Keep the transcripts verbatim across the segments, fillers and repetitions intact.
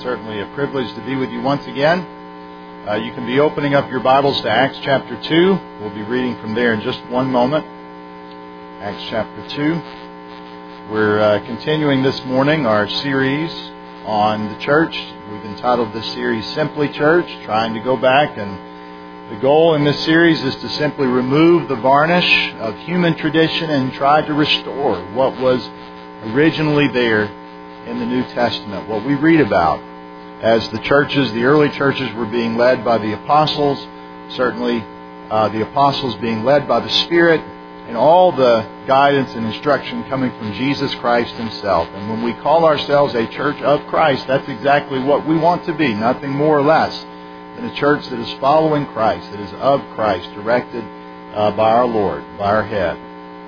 certainly a privilege to be with you once again. Uh, you can be opening up your Bibles to Acts chapter two. We'll be reading from there in just one moment. Acts chapter two. We're uh, continuing this morning our series on the church. We've entitled this series Simply Church, trying to go back, and the goal in this series is to simply remove the varnish of human tradition and try to restore what was originally there in the New Testament, what we read about as the churches, the early churches were being led by the apostles, certainly uh, the apostles being led by the Spirit, and all the guidance and instruction coming from Jesus Christ Himself. And when we call ourselves a church of Christ, that's exactly what we want to be, nothing more or less than a church that is following Christ, that is of Christ, directed uh, by our Lord, by our head.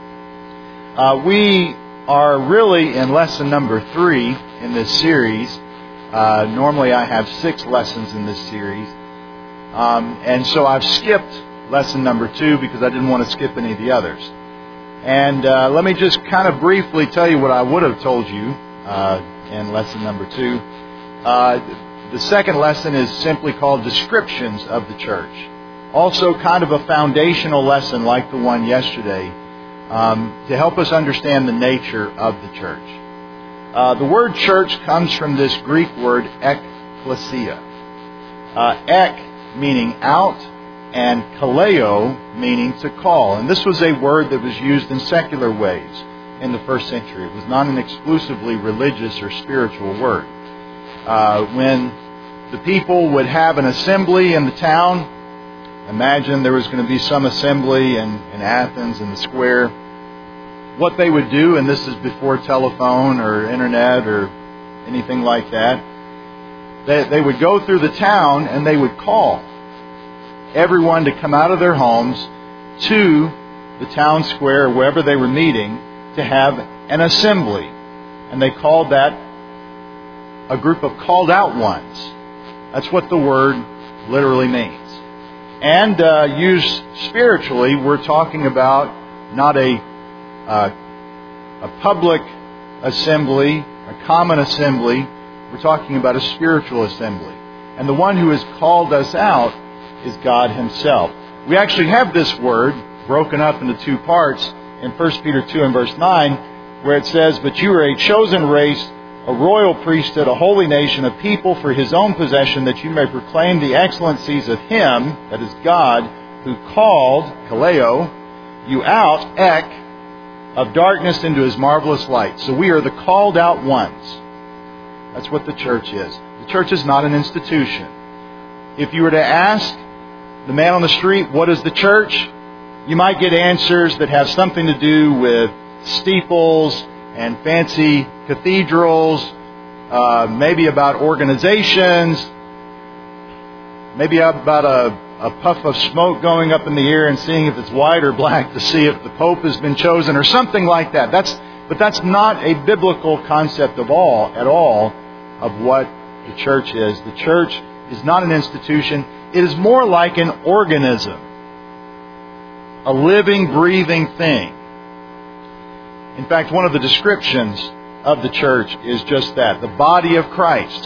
Uh, we are really in lesson number three in this series. Uh, normally I have six lessons in this series. Um, and so I've skipped lesson number two because I didn't want to skip any of the others. And uh, let me just kind of briefly tell you what I would have told you uh, in lesson number two. Uh, the second lesson is simply called Descriptions of the Church. Also kind of a foundational lesson like the one yesterday um, to help us understand the nature of the church. Uh, the word church comes from this Greek word ekklesia. Uh, ek meaning out, and kaleo meaning to call. And this was a word that was used in secular ways in the first century. It was not an exclusively religious or spiritual word. Uh, when the people would have an assembly in the town, imagine there was going to be some assembly in, in Athens in the square. What they would do, and this is before telephone or internet or anything like that, they, they would go through the town and they would call everyone to come out of their homes to the town square, wherever they were meeting, to have an assembly. And they called that a group of called out ones. That's what the word literally means. And uh, used spiritually, we're talking about not a Uh, a public assembly, a common assembly. We're talking about a spiritual assembly. And the one who has called us out is God Himself. We actually have this word broken up into two parts in First Peter two and verse nine, where it says, "But you are a chosen race, a royal priesthood, a holy nation, a people for His own possession, that you may proclaim the excellencies of Him," that is God, "who called," kaleo, "you out," ek, "of darkness into His marvelous light." So we are the called out ones. That's what the church is. The church is not an institution. If you were to ask the man on the street, what is the church? You might get answers that have something to do with steeples and fancy cathedrals, uh, maybe about organizations, maybe about a a puff of smoke going up in the air and seeing if it's white or black to see if the Pope has been chosen or something like that. That's, but that's not a biblical concept of all, at all, of what the church is. The church is not an institution. It is more like an organism. A living, breathing thing. In fact, one of the descriptions of the church is just that. The body of Christ.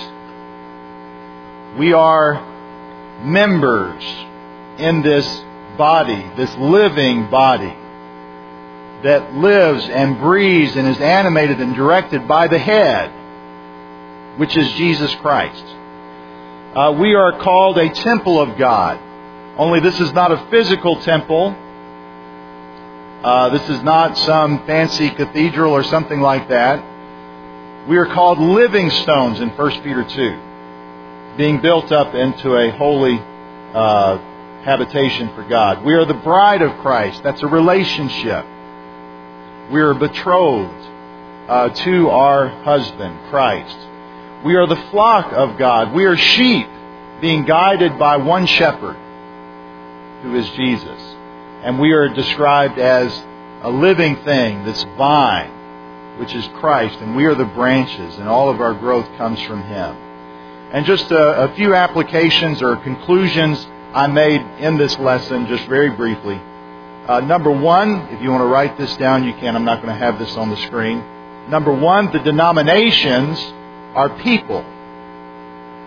We are members in this body, this living body that lives and breathes and is animated and directed by the head, which is Jesus Christ. Uh, we are called a temple of God. Only this is not a physical temple. Uh, this is not some fancy cathedral or something like that. We are called living stones in First Peter two. Being built up into a holy uh, habitation for God. We are the bride of Christ. That's a relationship. We are betrothed uh, to our husband, Christ. We are the flock of God. We are sheep being guided by one shepherd, who is Jesus. And we are described as a living thing, this vine, which is Christ. And we are the branches, and all of our growth comes from Him. And just a, a few applications or conclusions I made in this lesson, just very briefly. Uh, number one, if you want to write this down, you can. I'm not going to have this on the screen. Number one, the denominations are people.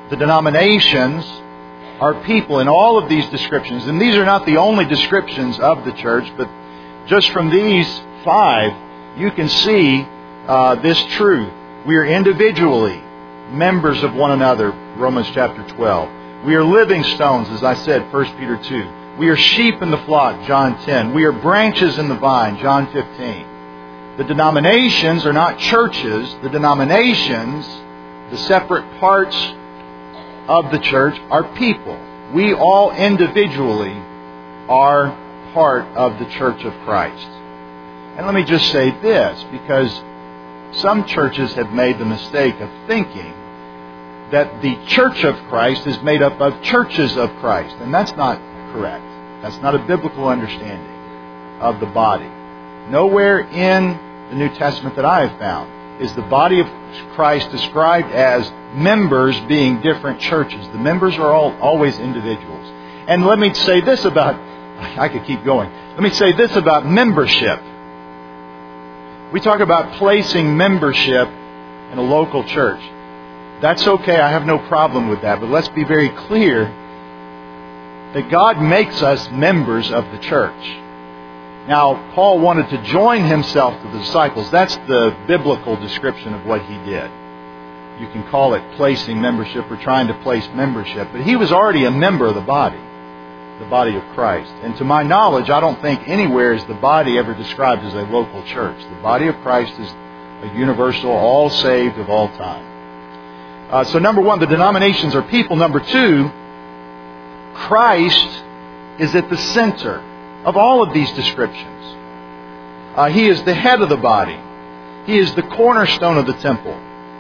the denominations are people in all of these descriptions. And these are not the only descriptions of the church, but just from these five, you can see uh, this truth. We are individually members of one another, Romans chapter twelve. We are living stones, as I said, First Peter two. We are sheep in the flock, John ten. We are branches in the vine, John fifteen. The denominations are not churches. The denominations, the separate parts of the church, are people. We all individually are part of the church of Christ. And let me just say this, because some churches have made the mistake of thinking that the church of Christ is made up of churches of Christ. And that's not correct. That's not a biblical understanding of the body. Nowhere in the New Testament that I have found is the body of Christ described as members being different churches. The members are all always individuals. And let me say this about, I could keep going. Let me say this about membership. We talk about placing membership in a local church. That's okay. I have no problem with that. But let's be very clear that God makes us members of the church. Now, Paul wanted to join himself to the disciples. That's the biblical description of what he did. You can call it placing membership or trying to place membership. But he was already a member of the body, the body of Christ. And to my knowledge, I don't think anywhere is the body ever described as a local church. The body of Christ is a universal, all saved of all time. Uh, so number one, the denominations are people. Number two, Christ is at the center of all of these descriptions. Uh, he is the head of the body. He is the cornerstone of the temple.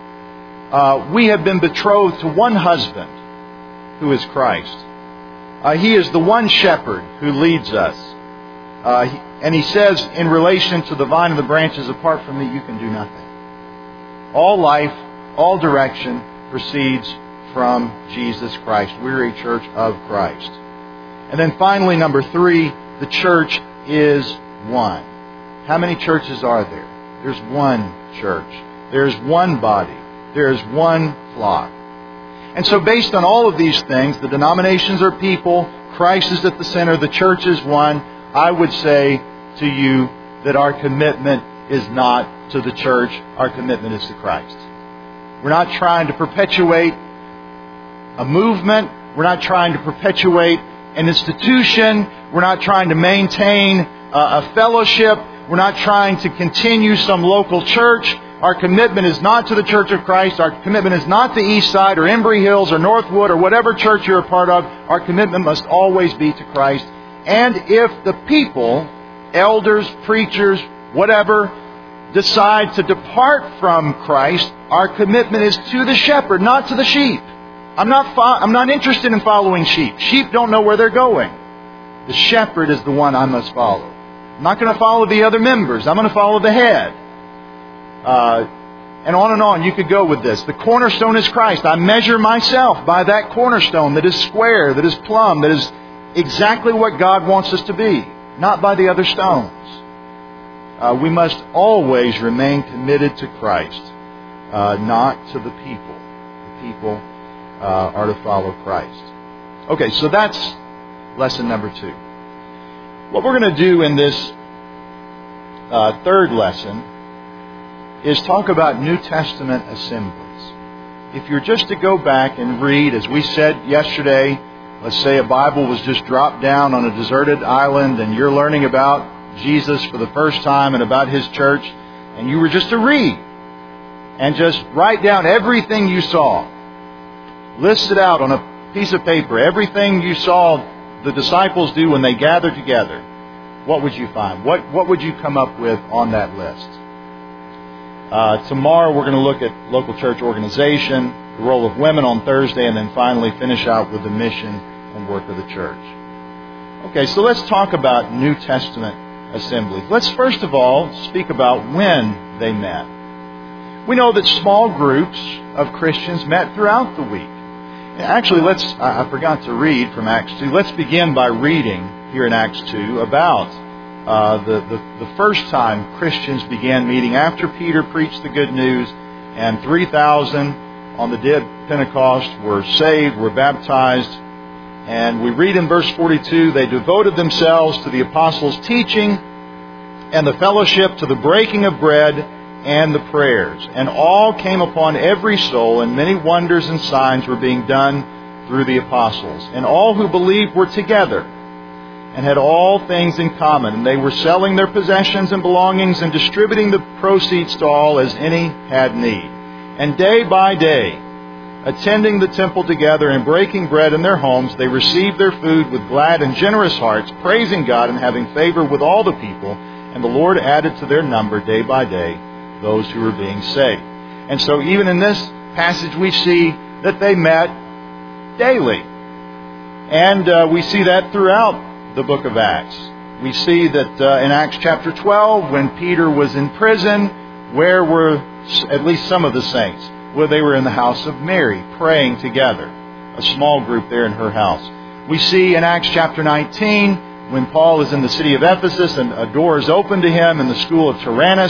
Uh, we have been betrothed to one husband, who is Christ. Uh, he is the one shepherd who leads us. Uh, he, and he says, in relation to the vine and the branches, apart from me, you can do nothing. All life, all direction proceeds from Jesus Christ. We're a church of Christ. And then finally, number three, the church is one. How many churches are there? There's one church. There's one body. There's one flock. And so based on all of these things, the denominations are people, Christ is at the center, the church is one. I would say to you that our commitment is not to the church, our commitment is to Christ. We're not trying to perpetuate a movement. We're not trying to perpetuate an institution. We're not trying to maintain a fellowship. We're not trying to continue some local church. Our commitment is not to the Church of Christ. Our commitment is not to East Side or Embry Hills or Northwood or whatever church you're a part of. Our commitment must always be to Christ. And if the people, elders, preachers, whatever, decide to depart from Christ, our commitment is to the shepherd, not to the sheep. I'm not fo- I'm not interested in following sheep. Sheep don't know where they're going. The shepherd is the one I must follow. I'm not going to follow the other members. I'm going to follow the head. Uh, and on and on you could go with this. The cornerstone is Christ. I measure myself by that cornerstone that is square, that is plumb, that is exactly what God wants us to be, not by the other stones. Uh, we must always remain committed to Christ, uh, not to the people. The people uh, are to follow Christ. Okay, so that's lesson number two. What we're going to do in this uh, third lesson is talk about New Testament assemblies. If you're just to go back and read, as we said yesterday, let's say a Bible was just dropped down on a deserted island and you're learning about Jesus for the first time and about His church, and you were just to read and just write down everything you saw. List it out on a piece of paper. Everything you saw the disciples do when they gathered together. What would you find? What, what would you come up with on that list? Uh, tomorrow we're going to look at local church organization, the role of women on Thursday, and then finally finish out with the mission and work of the church. Okay, so let's talk about New Testament assemblies. Let's first of all speak about when they met. We know that small groups of Christians met throughout the week. Actually, let's, I forgot to read from Acts two. Let's begin by reading here in Acts two about uh, the, the, the first time Christians began meeting after Peter preached the good news and three thousand on the day of Pentecost were saved, were baptized. And we read in verse forty-two, they devoted themselves to the apostles' teaching and the fellowship, to the breaking of bread and the prayers. And all came upon every soul, and many wonders and signs were being done through the apostles. And all who believed were together and had all things in common. And they were selling their possessions and belongings and distributing the proceeds to all as any had need. And day by day, attending the temple together and breaking bread in their homes, they received their food with glad and generous hearts, praising God and having favor with all the people. And the Lord added to their number day by day those who were being saved. And so even in this passage we see that they met daily. And uh, we see that throughout the book of Acts. We see that uh, in Acts chapter twelve, when Peter was in prison, where were at least some of the saints? Well, they were in the house of Mary, praying together. A small group there in her house. We see in Acts chapter nineteen, when Paul is in the city of Ephesus and a door is opened to him in the school of Tyrannus,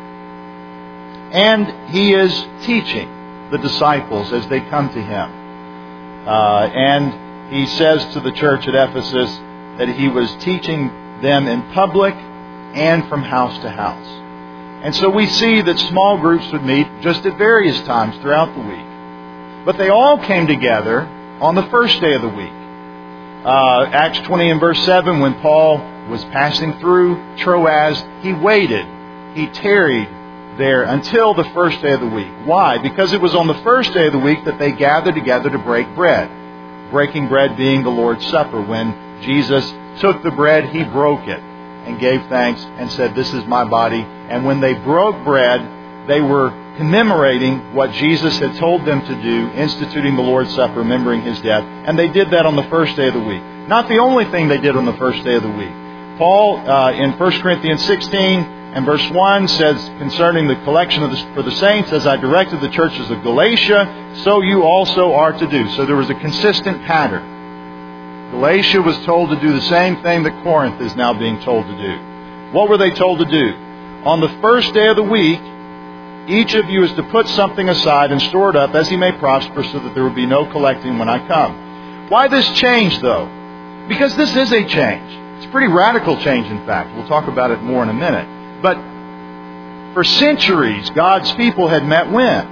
and he is teaching the disciples as they come to him. Uh, and he says to the church at Ephesus that he was teaching them in public and from house to house. And so we see that small groups would meet just at various times throughout the week. But they all came together on the first day of the week. Uh, Acts twenty and verse seven, when Paul was passing through Troas, he waited. He tarried there until the first day of the week. Why? Because it was on the first day of the week that they gathered together to break bread. Breaking bread being the Lord's Supper. When Jesus took the bread, He broke it and gave thanks and said, "This is my body." And when they broke bread, they were commemorating what Jesus had told them to do, instituting the Lord's Supper, remembering His death. And they did that on the first day of the week. Not the only thing they did on the first day of the week. Paul, uh, in First Corinthians sixteen and verse one, says concerning the collection of the, for the saints, "As I directed the churches of Galatia, so you also are to do." So there was a consistent pattern. Galatia was told to do the same thing that Corinth is now being told to do. What were they told to do? On the first day of the week, each of you is to put something aside and store it up as he may prosper, so that there will be no collecting when I come. Why this change, though? Because this is a change. It's a pretty radical change, in fact. We'll talk about it more in a minute. But for centuries, God's people had met when?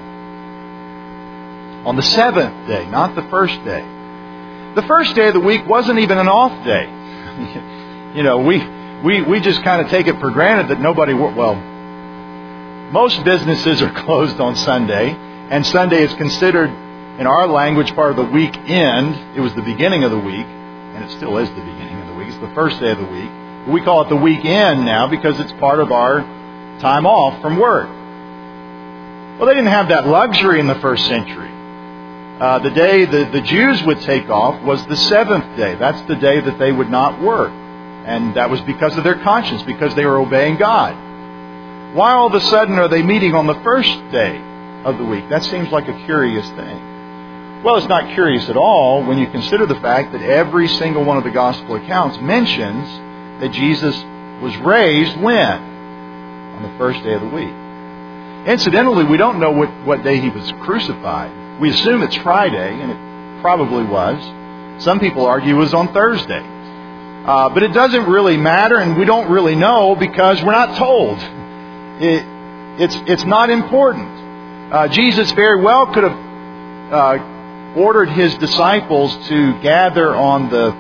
On the seventh day, not the first day. The first day of the week wasn't even an off day. You know, we, we, we just kind of take it for granted that nobody... Well, most businesses are closed on Sunday, and Sunday is considered, in our language, part of the weekend. It was the beginning of the week, and it still is the beginning of the week. It's the first day of the week. We call it the weekend now because it's part of our time off from work. Well, they didn't have that luxury in the first century. Uh, the day the, the Jews would take off was the seventh day. That's the day that they would not work. And that was because of their conscience, because they were obeying God. Why all of a sudden are they meeting on the first day of the week? That seems like a curious thing. Well, it's not curious at all when you consider the fact that every single one of the gospel accounts mentions that Jesus was raised when? On the first day of the week. Incidentally, we don't know what, what day He was crucified. We assume it's Friday, and it probably was. Some people argue it was on Thursday. Uh, but it doesn't really matter, and we don't really know because we're not told. It, it's, it's not important. Uh, Jesus very well could have uh, ordered His disciples to gather on the,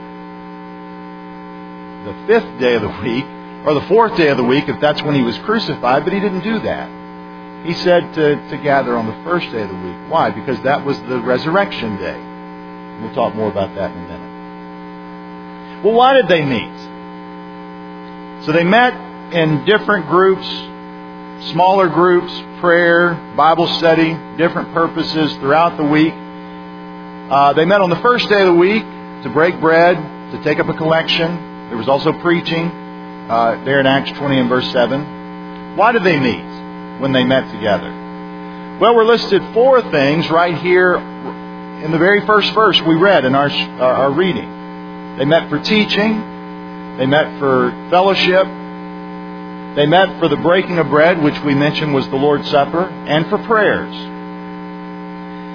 the fifth day of the week, or the fourth day of the week, if that's when He was crucified, but He didn't do that. He said to, to gather on the first day of the week. Why? Because that was the resurrection day. We'll talk more about that in a minute. Well, why did they meet? So they met in different groups, smaller groups, prayer, Bible study, different purposes throughout the week. Uh, they met on the first day of the week to break bread, to take up a collection. There was also preaching uh, there in Acts twenty and verse seven. Why did they meet when they met together? Well, we're listed four things right here in the very first verse we read in our, our reading. They met for teaching. They met for fellowship. They met for the breaking of bread, which we mentioned was the Lord's Supper, and for prayers.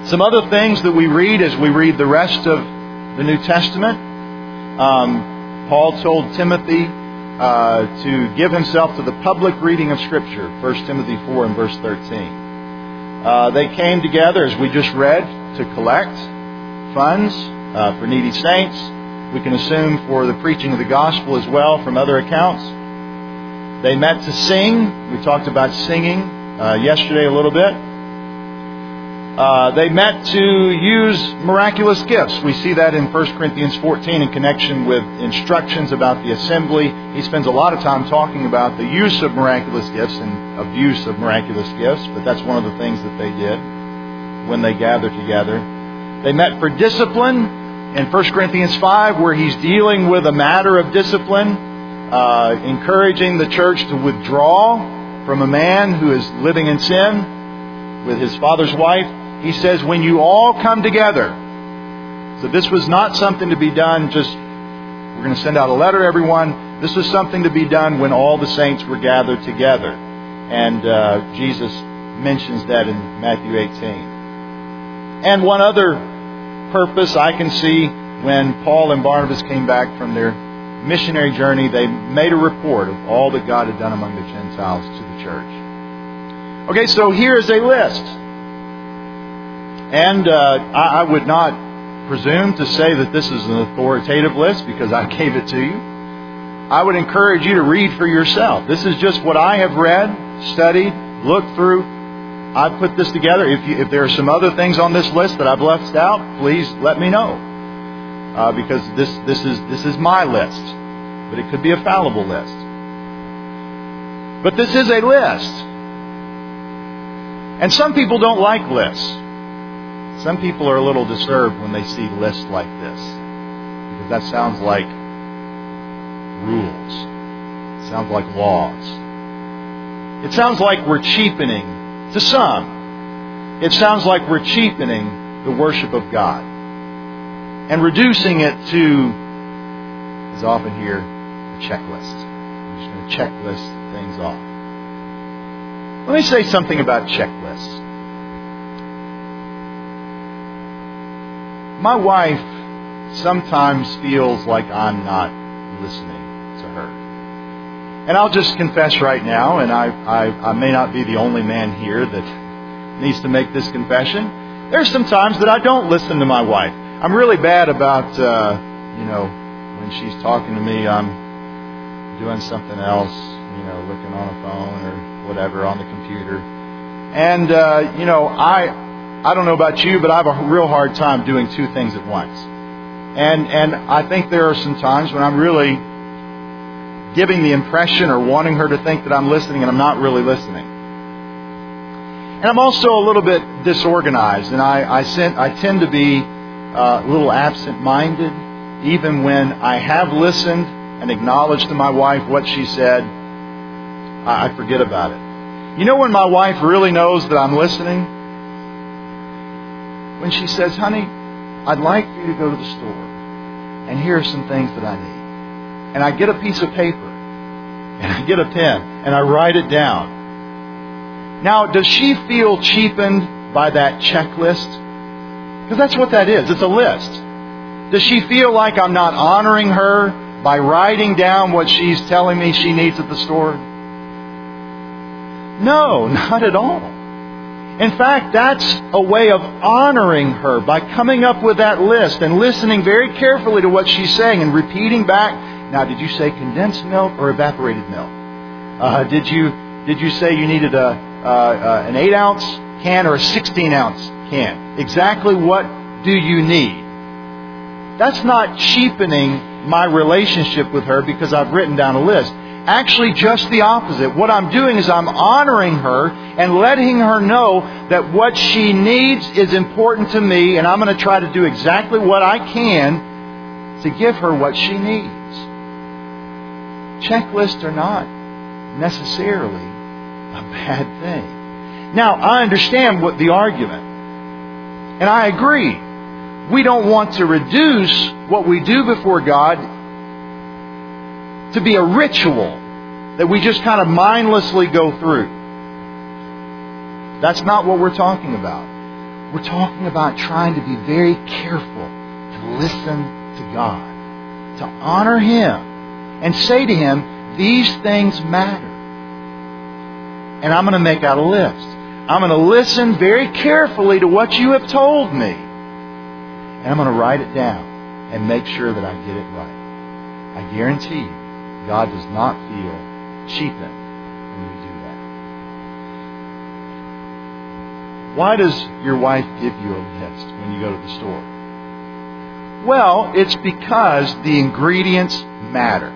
Some other things that we read as we read the rest of the New Testament. Um, Paul told Timothy uh, to give himself to the public reading of Scripture. First Timothy four and verse thirteen. Uh, they came together, as we just read, to collect funds uh, for needy saints. We can assume for the preaching of the gospel as well from other accounts. They met to sing. We talked about singing uh, yesterday a little bit. Uh, they met to use miraculous gifts. We see that in First Corinthians fourteen in connection with instructions about the assembly. He spends a lot of time talking about the use of miraculous gifts and abuse of miraculous gifts, but that's one of the things that they did when they gathered together. They met for discipline in First Corinthians five, where he's dealing with a matter of discipline, uh, encouraging the church to withdraw from a man who is living in sin with his father's wife. He says, when you all come together. So this was not something to be done just, we're going to send out a letter to everyone. This was something to be done when all the saints were gathered together. And uh, Jesus mentions that in Matthew eighteen. And one other purpose I can see when Paul and Barnabas came back from their missionary journey, they made a report of all that God had done among the Gentiles to the church. Okay, so here is a list. And uh, I, I would not presume to say that this is an authoritative list because I gave it to you. I would encourage you to read for yourself. This is just what I have read, studied, looked through. I've put this together. If, you, if there are some other things on this list that I've left out, please let me know. Uh, because this, this is this is my list. But it could be a fallible list. But this is a list. And some people don't like lists. Some people are a little disturbed when they see lists like this. Because that sounds like rules. It sounds like laws. It sounds like we're cheapening, to some, it sounds like we're cheapening the worship of God. And reducing it to, as often here, a checklist. We're just going to checklist things off. Let me say something about checklists. My wife sometimes feels like I'm not listening to her. And I'll just confess right now, and I, I, I may not be the only man here that needs to make this confession. There's some times that I don't listen to my wife. I'm really bad about, uh, you know, when she's talking to me, I'm doing something else, you know, looking on a phone or whatever on the computer. And, uh, you know, I... I don't know about you, but I have a real hard time doing two things at once. And and I think there are some times when I'm really giving the impression or wanting her to think that I'm listening and I'm not really listening. And I'm also a little bit disorganized, and I I, sent, I tend to be uh, a little absent-minded. Even when I have listened and acknowledged to my wife what she said, I, I forget about it. You know when my wife really knows that I'm listening? When she says, honey, I'd like for you to go to the store, and here are some things that I need. And I get a piece of paper, and I get a pen, and I write it down. Now, does she feel cheapened by that checklist? Because that's what that is. It's a list. Does she feel like I'm not honoring her by writing down what she's telling me she needs at the store? No, not at all. In fact, that's a way of honoring her by coming up with that list and listening very carefully to what she's saying and repeating back. Now, did you say condensed milk or evaporated milk? Uh, did you did you say you needed a uh, uh, an eight ounce can or a sixteen ounce can? Exactly what do you need? That's not cheapening my relationship with her because I've written down a list. Actually, just the opposite. What I'm doing is I'm honoring her and letting her know that what she needs is important to me, and I'm going to try to do exactly what I can to give her what she needs. Checklists are not necessarily a bad thing. Now, I understand what the argument, and I agree. We don't want to reduce what we do before God to be a ritual that we just kind of mindlessly go through. That's not what we're talking about. We're talking about trying to be very careful to listen to God, to honor Him, and say to Him, these things matter. And I'm going to make out a list. I'm going to listen very carefully to what you have told me. And I'm going to write it down and make sure that I get it right. I guarantee you, God does not feel cheapened when we do that. Why does your wife give you a list when you go to the store? Well, it's because the ingredients matter.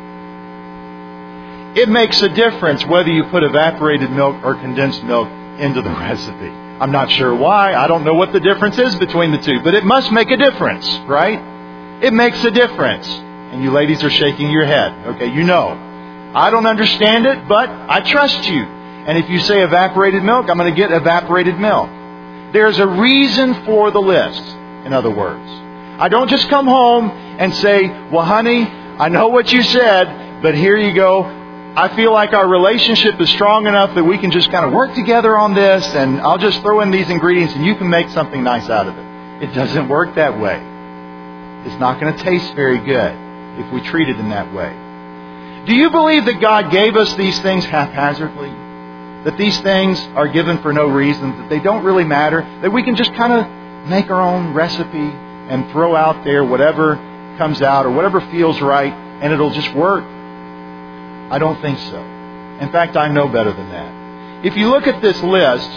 It makes a difference whether you put evaporated milk or condensed milk into the recipe. I'm not sure why. I don't know what the difference is between the two. But it must make a difference, right? It makes a difference. And you ladies are shaking your head. Okay, you know. I don't understand it, but I trust you. And if you say evaporated milk, I'm going to get evaporated milk. There's a reason for the list, in other words. I don't just come home and say, well, honey, I know what you said, but here you go. I feel like our relationship is strong enough that we can just kind of work together on this, and I'll just throw in these ingredients and you can make something nice out of it. It doesn't work that way. It's not going to taste very good if we treat it in that way. Do you believe that God gave us these things haphazardly? That these things are given for no reason? That they don't really matter? That we can just kind of make our own recipe and throw out there whatever comes out or whatever feels right and it'll just work? I don't think so. In fact, I know better than that. If you look at this list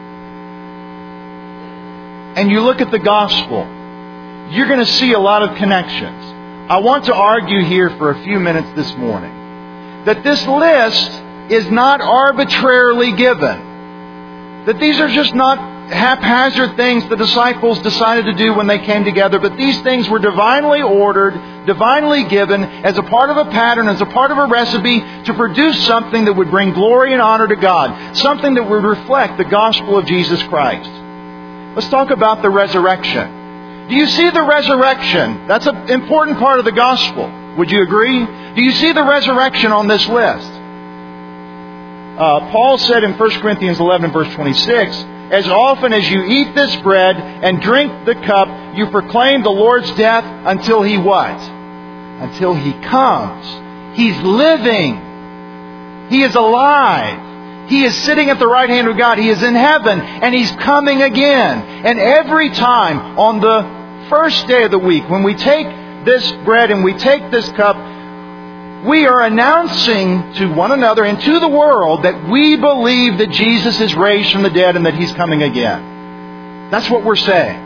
and you look at the gospel, you're going to see a lot of connections. I want to argue here for a few minutes this morning that this list is not arbitrarily given. That these are just not haphazard things the disciples decided to do when they came together, but these things were divinely ordered, divinely given as a part of a pattern, as a part of a recipe to produce something that would bring glory and honor to God. Something that would reflect the gospel of Jesus Christ. Let's talk about the resurrection. Do you see the resurrection? That's an important part of the gospel. Would you agree? Do you see the resurrection on this list? Uh, Paul said in First Corinthians eleven, verse twenty-six, as often as you eat this bread and drink the cup, you proclaim the Lord's death until He what? Until He comes. He's living. He is alive. He is sitting at the right hand of God. He is in heaven and He's coming again. And every time on the first day of the week, when we take this bread and we take this cup, we are announcing to one another and to the world that we believe that Jesus is raised from the dead and that He's coming again. That's what we're saying.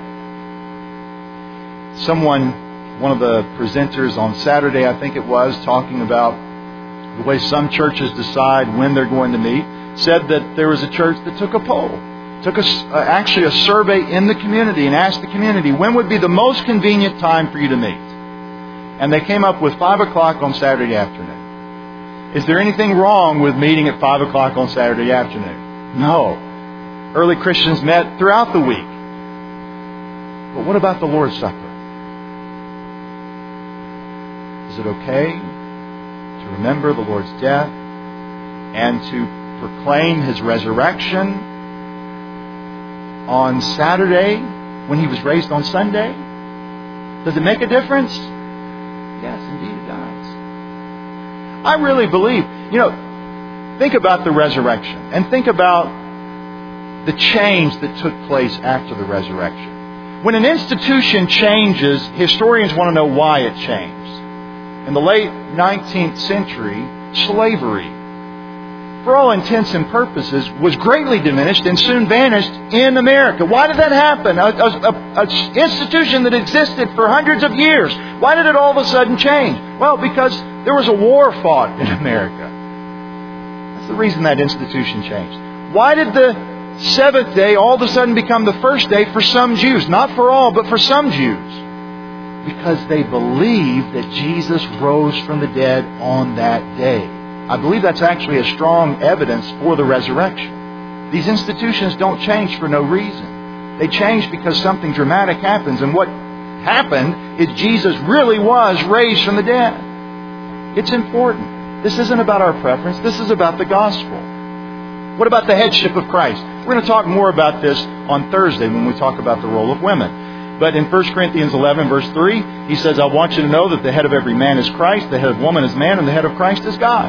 Someone, one of the presenters on Saturday, I think it was, talking about the way some churches decide when they're going to meet, said that there was a church that took a poll, took a, uh, actually a survey in the community and asked the community, when would be the most convenient time for you to meet? And they came up with five o'clock on Saturday afternoon. Is there anything wrong with meeting at five o'clock on Saturday afternoon? No. Early Christians met throughout the week. But what about the Lord's Supper? Is it okay to remember the Lord's death and to proclaim His resurrection on Saturday when He was raised on Sunday? Does it make a difference? Yes, indeed it does. I really believe, you know, think about the resurrection and think about the change that took place after the resurrection. When an institution changes, historians want to know why it changed. In the late nineteenth century, slavery, for all intents and purposes, was greatly diminished and soon vanished in America. Why did that happen? An institution that existed for hundreds of years. Why did it all of a sudden change? Well, because there was a war fought in America. That's the reason that institution changed. Why did the seventh day all of a sudden become the first day for some Jews? Not for all, but for some Jews. Because they believed that Jesus rose from the dead on that day. I believe that's actually a strong evidence for the resurrection. These institutions don't change for no reason. They change because something dramatic happens. And what happened is Jesus really was raised from the dead. It's important. This isn't about our preference. This is about the gospel. What about the headship of Christ? We're going to talk more about this on Thursday when we talk about the role of women. But in First Corinthians eleven, verse three, he says, I want you to know that the head of every man is Christ, the head of woman is man, and the head of Christ is God.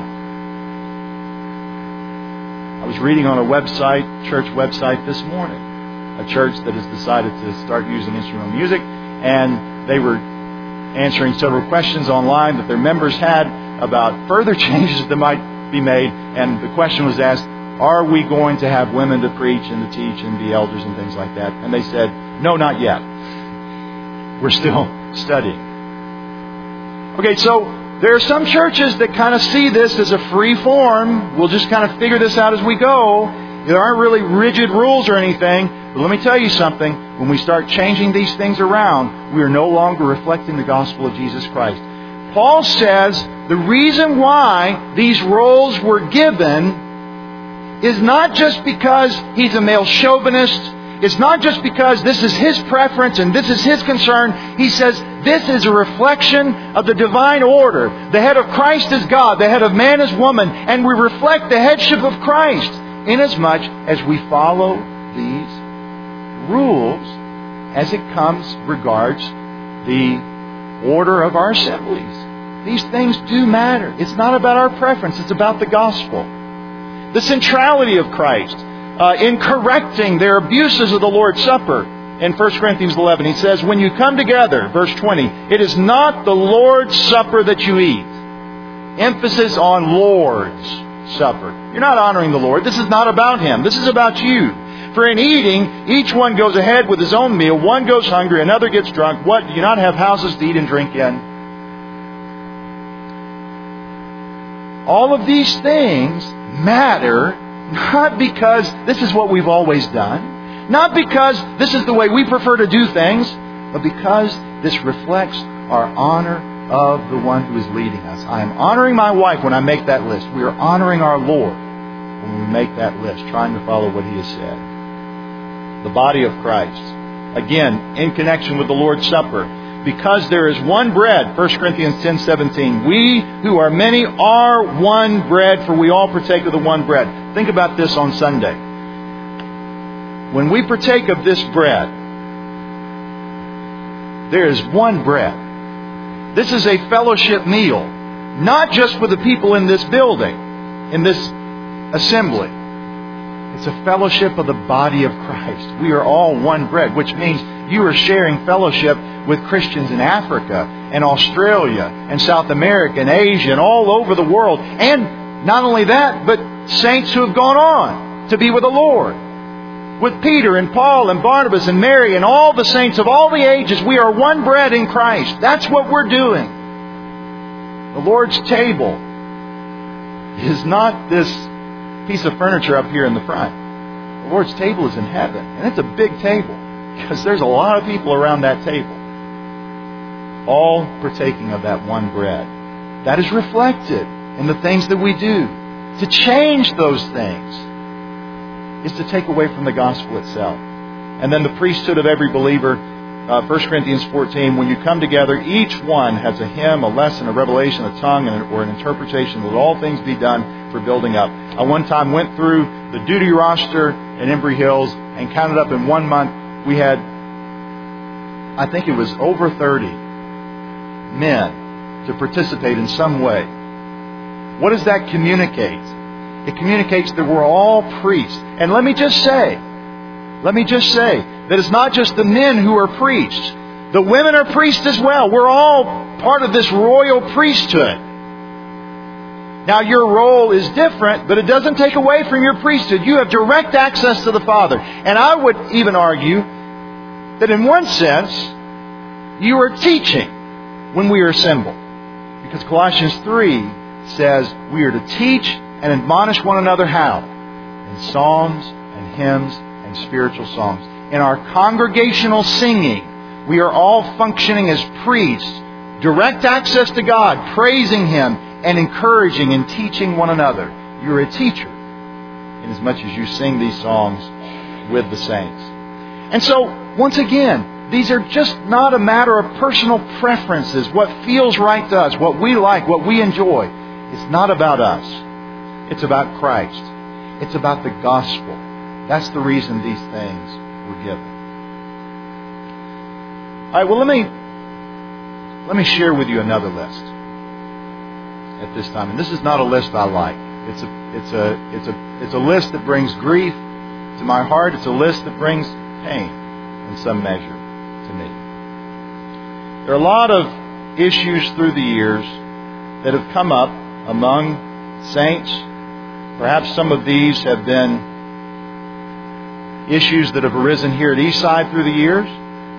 I was reading on a website, church website this morning, a church that has decided to start using instrumental music, and they were answering several questions online that their members had about further changes that might be made, and the question was asked, are we going to have women to preach and to teach and be elders and things like that? And they said, no, not yet. We're still studying. Okay, so there are some churches that kind of see this as a free form. We'll just kind of figure this out as we go. There aren't really rigid rules or anything. But let me tell you something. When we start changing these things around, we are no longer reflecting the gospel of Jesus Christ. Paul says the reason why these roles were given is not just because he's a male chauvinist. It's not just because this is his preference and this is his concern. He says this is a reflection of the divine order. The head of Christ is God. The head of man is woman. And we reflect the headship of Christ inasmuch as we follow these rules as it comes regards the order of our assemblies. These things do matter. It's not about our preference. It's about the gospel. The centrality of Christ. Uh, in correcting their abuses of the Lord's Supper. In First Corinthians eleven, he says, when you come together, verse twenty, it is not the Lord's Supper that you eat. Emphasis on Lord's Supper. You're not honoring the Lord. This is not about Him. This is about you. For in eating, each one goes ahead with his own meal. One goes hungry, another gets drunk. What? Do you not have houses to eat and drink in? All of these things matter. Not because this is what we've always done. Not because this is the way we prefer to do things. But because this reflects our honor of the one who is leading us. I am honoring my wife when I make that list. We are honoring our Lord when we make that list. Trying to follow what He has said. The body of Christ. Again, in connection with the Lord's Supper. Because there is one bread, First Corinthians ten seventeen. We who are many are one bread, for we all partake of the one bread. Think about this on Sunday. When we partake of this bread, there is one bread. This is a fellowship meal. Not just for the people in this building, in this assembly. It's a fellowship of the body of Christ. We are all one bread, which means you are sharing fellowship with Christians in Africa and Australia and South America and Asia and all over the world. And not only that, but saints who have gone on to be with the Lord. With Peter and Paul and Barnabas and Mary and all the saints of all the ages, we are one bread in Christ. That's what we're doing. The Lord's table is not this piece of furniture up here in the front. The Lord's table is in heaven. And it's a big table. Because there's a lot of people around that table. All partaking of that one bread. That is reflected in the things that we do. To change those things is to take away from the gospel itself. And then the priesthood of every believer. Uh, First Corinthians fourteen, when you come together, each one has a hymn, a lesson, a revelation, a tongue, and or an interpretation. Let all things be done for building up. I one time went through the duty roster in Embry Hills and counted up in one month. We had, I think it was over thirty men to participate in some way. What does that communicate? It communicates that we're all priests. And let me just say, let me just say that it's not just the men who are priests. The women are priests as well. We're all part of this royal priesthood. Now your role is different, but it doesn't take away from your priesthood. You have direct access to the Father. And I would even argue that in one sense, you are teaching when we are assembled. Because Colossians three says we are to teach and admonish one another how? In psalms and hymns and spiritual songs. In our congregational singing, we are all functioning as priests. Direct access to God, praising Him and encouraging and teaching one another. You're a teacher inasmuch as you sing these songs with the saints. And so, once again, these are just not a matter of personal preferences, what feels right to us, what we like, what we enjoy. It's not about us. It's about Christ. It's about the gospel. That's the reason these things were given. All right, well, let me, let me share with you another list at this time. And this is not a list I like. It's a, it's a, it's a, it's a list that brings grief to my heart. It's a list that brings pain in some measure to me. There are a lot of issues through the years that have come up among saints. Perhaps some of these have been issues that have arisen here at Eastside through the years.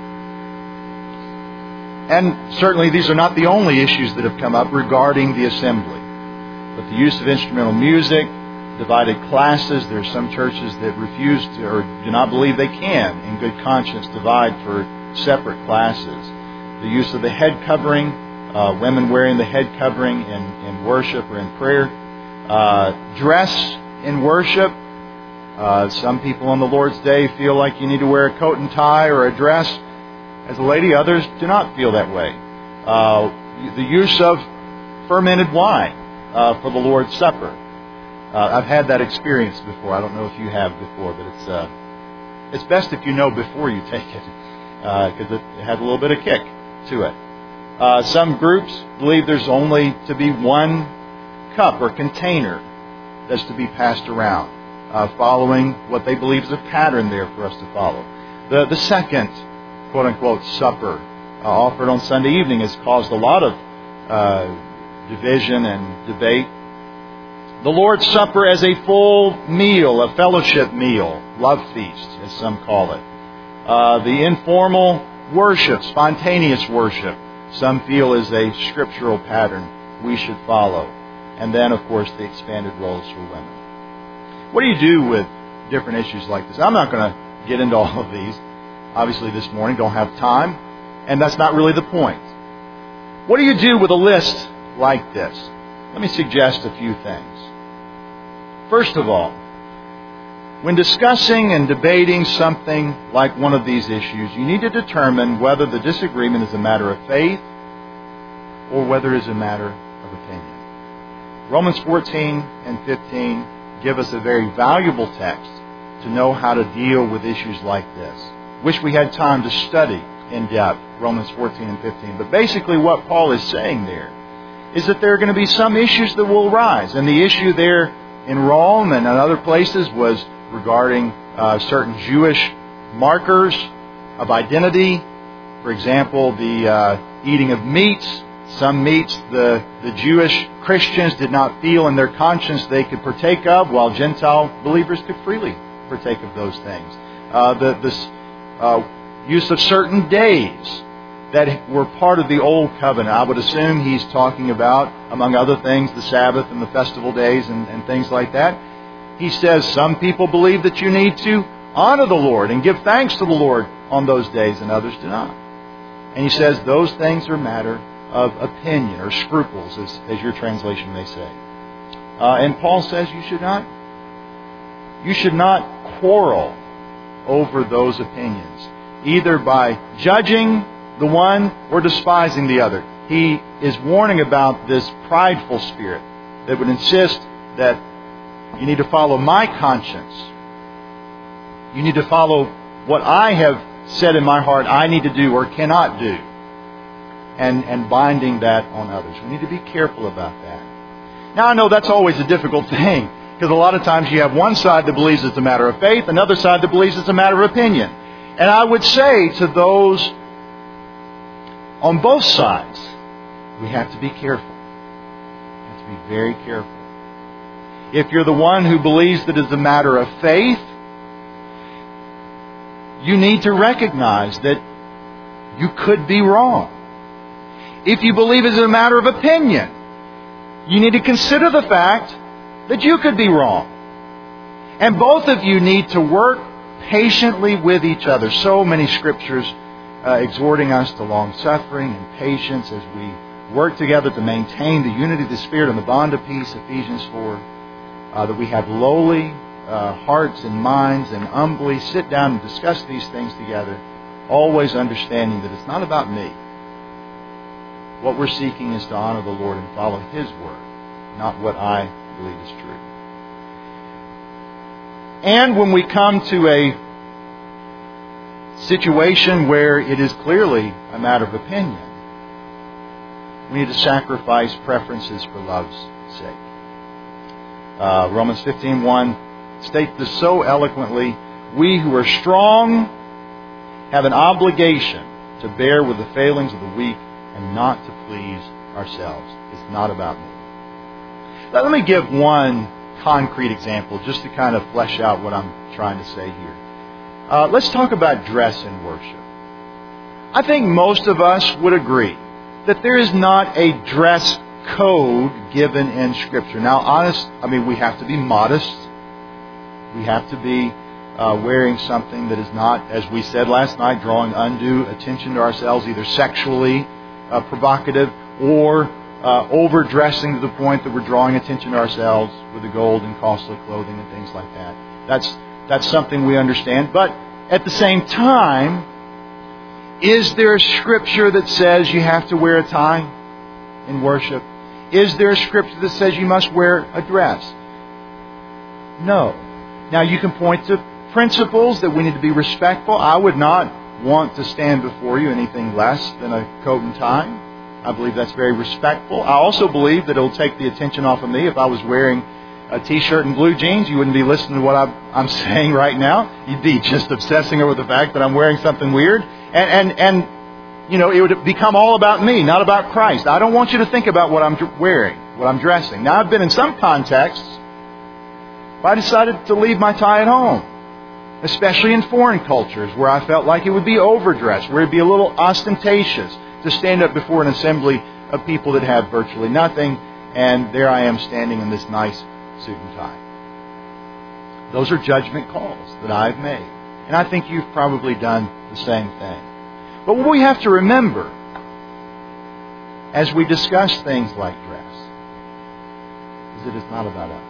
And certainly these are not the only issues that have come up regarding the assembly. But the use of instrumental music, divided classes. There are some churches that refuse to or do not believe they can, in good conscience, divide for separate classes. The use of the head covering, uh, women wearing the head covering in, in worship or in prayer. Uh, dress in worship. Uh, some people on the Lord's Day feel like you need to wear a coat and tie or a dress as a lady. Others do not feel that way. Uh, the use of fermented wine uh, for the Lord's Supper. Uh, I've had that experience before. I don't know if you have before, but it's uh, it's best if you know before you take it, because uh, it has a little bit of kick to it. Uh, some groups believe there's only to be one cup or container that's to be passed around, uh, following what they believe is a pattern there for us to follow. The the second quote-unquote supper uh, offered on Sunday evening has caused a lot of uh, division and debate. The Lord's Supper as a full meal, a fellowship meal, love feast, as some call it. Uh, the informal worship, spontaneous worship, some feel is a scriptural pattern we should follow. And then, of course, the expanded roles for women. What do you do with different issues like this? I'm not going to get into all of these. Obviously, this morning, don't have time. And that's not really the point. What do you do with a list like this? Let me suggest a few things. First of all, when discussing and debating something like one of these issues, you need to determine whether the disagreement is a matter of faith or whether it is a matter of opinion. Romans fourteen and fifteen give us a very valuable text to know how to deal with issues like this. Wish we had time to study in depth Romans fourteen and fifteen. But basically what Paul is saying there is that there are going to be some issues that will arise. And the issue there in Rome and in other places was regarding uh, certain Jewish markers of identity. For example, the uh, eating of meats. Some meats the, the Jewish Christians did not feel in their conscience they could partake of, while Gentile believers could freely partake of those things. Uh, the the uh, use of certain days that were part of the Old Covenant. I would assume he's talking about, among other things, the Sabbath and the festival days and, and things like that. He says some people believe that you need to honor the Lord and give thanks to the Lord on those days, and others do not. And he says those things are a matter of opinion or scruples, as, as your translation may say. Uh, and Paul says you should not, you should not quarrel over those opinions, either by judging the one or despising the other. He is warning about this prideful spirit that would insist that you need to follow my conscience. You need to follow what I have said in my heart I need to do or cannot do. And, and binding that on others. We need to be careful about that. Now, I know that's always a difficult thing, because a lot of times you have one side that believes it's a matter of faith, another side that believes it's a matter of opinion. And I would say to those on both sides, we have to be careful. We have to be very careful. If you're the one who believes that it's a matter of faith, you need to recognize that you could be wrong. If you believe it's a matter of opinion, you need to consider the fact that you could be wrong. And both of you need to work patiently with each other. So many scriptures uh, exhorting us to long-suffering and patience as we work together to maintain the unity of the Spirit and the bond of peace, Ephesians four. Uh, that we have lowly uh, hearts and minds and humbly sit down and discuss these things together, always understanding that it's not about me. What we're seeking is to honor the Lord and follow His word, not what I believe is true. And when we come to a situation where it is clearly a matter of opinion, we need to sacrifice preferences for love's sake. Uh, Romans fifteen one states this so eloquently. We who are strong have an obligation to bear with the failings of the weak and not to please ourselves. It's not about me. Now, let me give one concrete example just to kind of flesh out what I'm trying to say here. Uh, let's talk about dress in worship. I think most of us would agree that there is not a dress code given in Scripture. Now, honest, I mean, we have to be modest. We have to be uh, wearing something that is not, as we said last night, drawing undue attention to ourselves, either sexually uh, provocative or uh, overdressing to the point that we're drawing attention to ourselves with the gold and costly clothing and things like that. That's that's something we understand. But at the same time, is there a Scripture that says you have to wear a tie in worship? Is there a Scripture that says you must wear a dress? No. Now, you can point to principles that we need to be respectful. I would not want to stand before you anything less than a coat and tie. I believe that's very respectful. I also believe that it'll take the attention off of me. If I was wearing a t-shirt and blue jeans, you wouldn't be listening to what I'm, I'm saying right now. You'd be just obsessing over the fact that I'm wearing something weird. And, and, and, you know, it would become all about me, not about Christ. I don't want you to think about what I'm wearing, what I'm dressing. Now, I've been in some contexts, I decided to leave my tie at home, especially in foreign cultures where I felt like it would be overdressed, where it would be a little ostentatious to stand up before an assembly of people that have virtually nothing, and there I am standing in this nice suit and tie. Those are judgment calls that I've made. And I think you've probably done the same thing. But what we have to remember as we discuss things like dress is that it's not about us.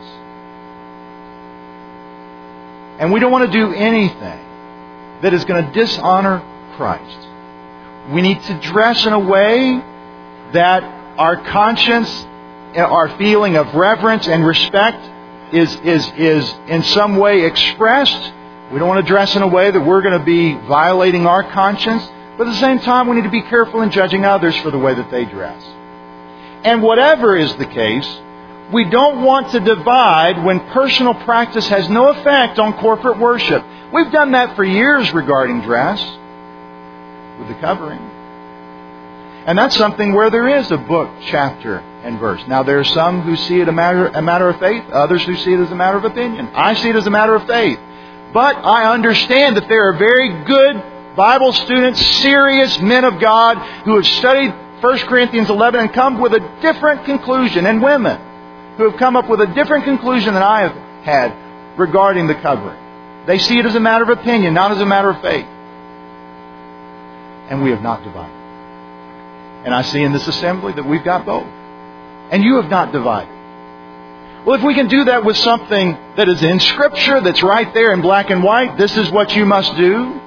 And we don't want to do anything that is going to dishonor Christ. We need to dress in a way that our conscience, our feeling of reverence and respect is, is, is in some way expressed. We don't want to dress in a way that we're going to be violating our conscience. But at the same time, we need to be careful in judging others for the way that they dress. And whatever is the case, we don't want to divide when personal practice has no effect on corporate worship. We've done that for years regarding dress, with the covering. And that's something where there is a book, chapter, and verse. Now, there are some who see it a matter, a matter of faith, others who see it as a matter of opinion. I see it as a matter of faith. But I understand that there are very good Bible students, serious men of God, who have studied First Corinthians eleven and come with a different conclusion, and women who have come up with a different conclusion than I have had regarding the covering. They see it as a matter of opinion, not as a matter of faith. And we have not divided. And I see in this assembly that we've got both. And you have not divided. Well, if we can do that with something that is in Scripture, that's right there in black and white, this is what you must do.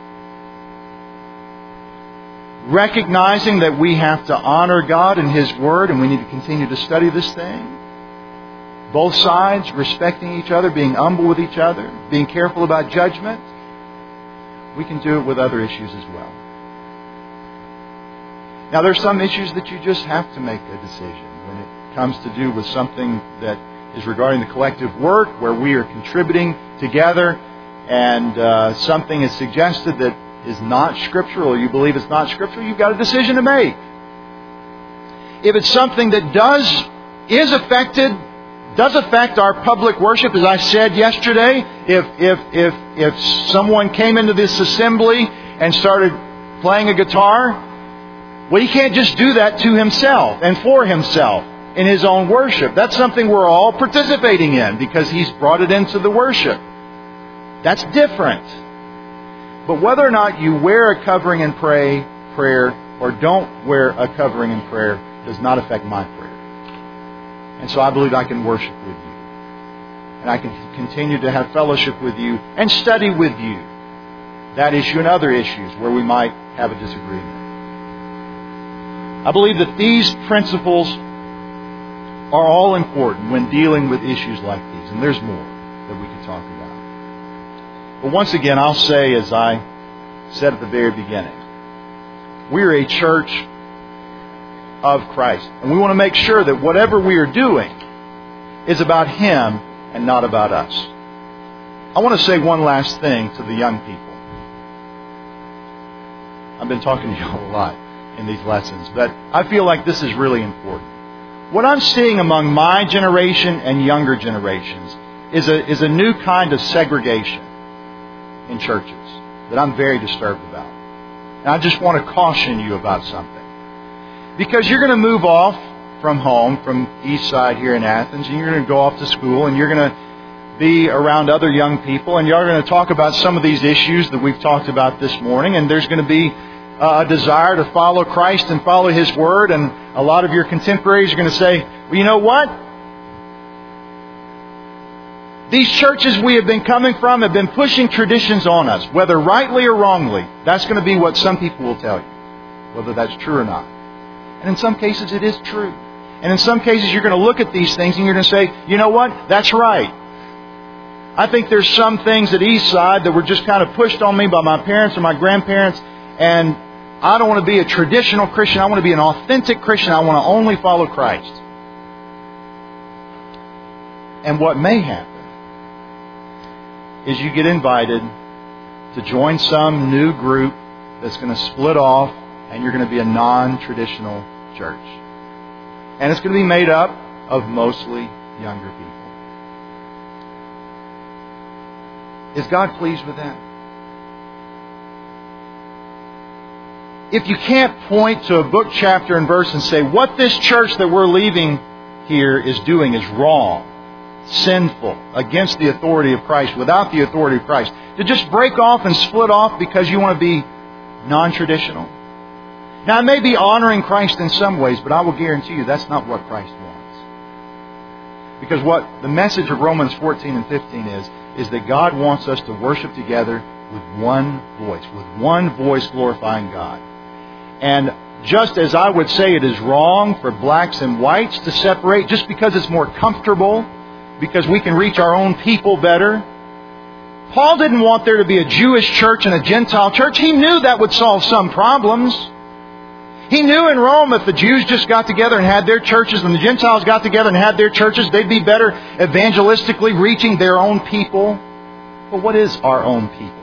Recognizing that we have to honor God and His Word, and we need to continue to study this thing. Both sides, respecting each other, being humble with each other, being careful about judgment. We can do it with other issues as well. Now, there are some issues that you just have to make a decision when it comes to do with something that is regarding the collective work, where we are contributing together, and uh, something is suggested that is not scriptural, or you believe it's not scriptural. You've got a decision to make. If it's something that does, is affected, does affect our public worship, as I said yesterday, if if if if someone came into this assembly and started playing a guitar, well, he can't just do that to himself and for himself in his own worship. That's something we're all participating in because he's brought it into the worship. That's different. But whether or not you wear a covering and pray prayer or don't wear a covering and prayer does not affect my prayer. And so I believe I can worship with you. And I can continue to have fellowship with you and study with you that issue and other issues where we might have a disagreement. I believe that these principles are all important when dealing with issues like these. And there's more that we can talk about. But once again, I'll say, as I said at the very beginning, we're a church of Christ. And we want to make sure that whatever we are doing is about Him and not about us. I want to say one last thing to the young people. I've been talking to you a lot in these lessons, but I feel like this is really important. What I'm seeing among my generation and younger generations is a, is a new kind of segregation in churches that I'm very disturbed about. And I just want to caution you about something. Because you're going to move off from home, from East Side here in Athens, and you're going to go off to school, and you're going to be around other young people, and you're going to talk about some of these issues that we've talked about this morning, and there's going to be a desire to follow Christ and follow His Word, and a lot of your contemporaries are going to say, well, you know what? These churches we have been coming from have been pushing traditions on us, whether rightly or wrongly. That's going to be what some people will tell you, whether that's true or not. And in some cases it is true. And in some cases you're going to look at these things and you're going to say, you know what? That's right. I think there's some things at East Side that were just kind of pushed on me by my parents or my grandparents, and I don't want to be a traditional Christian. I want to be an authentic Christian. I want to only follow Christ. And what may happen is you get invited to join some new group that's going to split off, and you're going to be a non-traditional church. And it's going to be made up of mostly younger people. Is God pleased with that? If you can't point to a book, chapter, and verse and say, what this church that we're leaving here is doing is wrong, sinful, against the authority of Christ, without the authority of Christ, to just break off and split off because you want to be non-traditional. Now, it may be honoring Christ in some ways, but I will guarantee you that's not what Christ wants. Because what the message of Romans fourteen and fifteen is, is that God wants us to worship together with one voice, with one voice glorifying God. And just as I would say it is wrong for blacks and whites to separate just because it's more comfortable, because we can reach our own people better, Paul didn't want there to be a Jewish church and a Gentile church. He knew that would solve some problems. He knew in Rome if the Jews just got together and had their churches and the Gentiles got together and had their churches, they'd be better evangelistically reaching their own people. But what is our own people?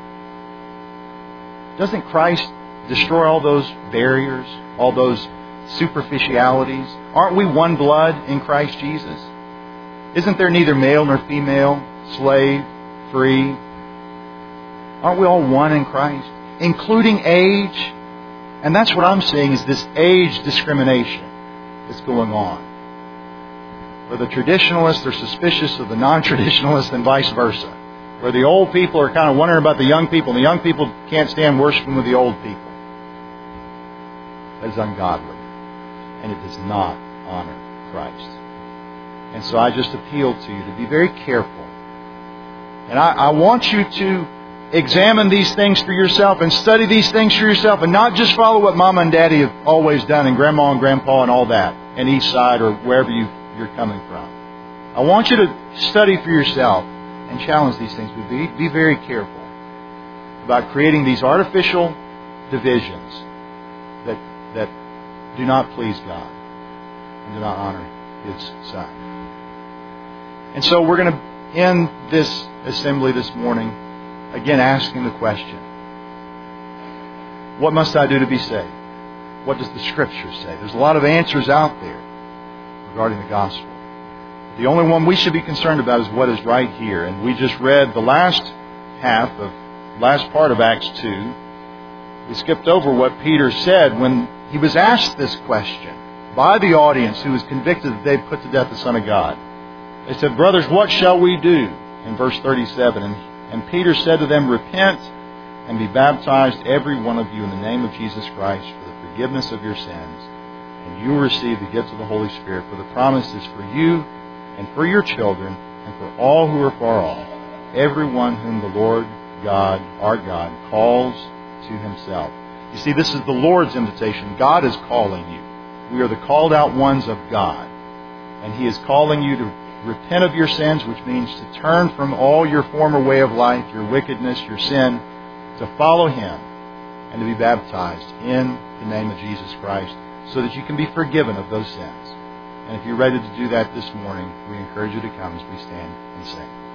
Doesn't Christ destroy all those barriers, all those superficialities? Aren't we one blood in Christ Jesus? Isn't there neither male nor female, slave, free? Aren't we all one in Christ? Including age? And that's what I'm seeing is this age discrimination that's going on. Where the traditionalists are suspicious of the non-traditionalists and vice versa. Where the old people are kind of wondering about the young people and the young people can't stand worshiping with the old people. That is ungodly. And it does not honor Christ. And so I just appeal to you to be very careful. And I, I want you to examine these things for yourself and study these things for yourself and not just follow what Mama and Daddy have always done and Grandma and Grandpa and all that and East Side or wherever you, you're coming from. I want you to study for yourself and challenge these things. But be, be very careful about creating these artificial divisions that, that do not please God and do not honor His Son. And so we're going to end this assembly this morning again asking the question, what must I do to be saved? What does the Scripture say? There's a lot of answers out there regarding the gospel. The only one we should be concerned about is what is right here. And we just read the last half of, last part of Acts two. We skipped over what Peter said when he was asked this question by the audience who was convicted that they'd put to death the Son of God. They said, brothers, what shall we do? In verse thirty-seven. And And Peter said to them, repent and be baptized, every one of you, in the name of Jesus Christ for the forgiveness of your sins, and you will receive the gift of the Holy Spirit, for the promise is for you and for your children and for all who are far off, everyone whom the Lord God, our God, calls to Himself. You see, this is the Lord's invitation. God is calling you. We are the called out ones of God. And He is calling you to repent of your sins, which means to turn from all your former way of life, your wickedness, your sin, to follow Him, and to be baptized in the name of Jesus Christ so that you can be forgiven of those sins. And if you're ready to do that this morning, we encourage you to come as we stand and sing.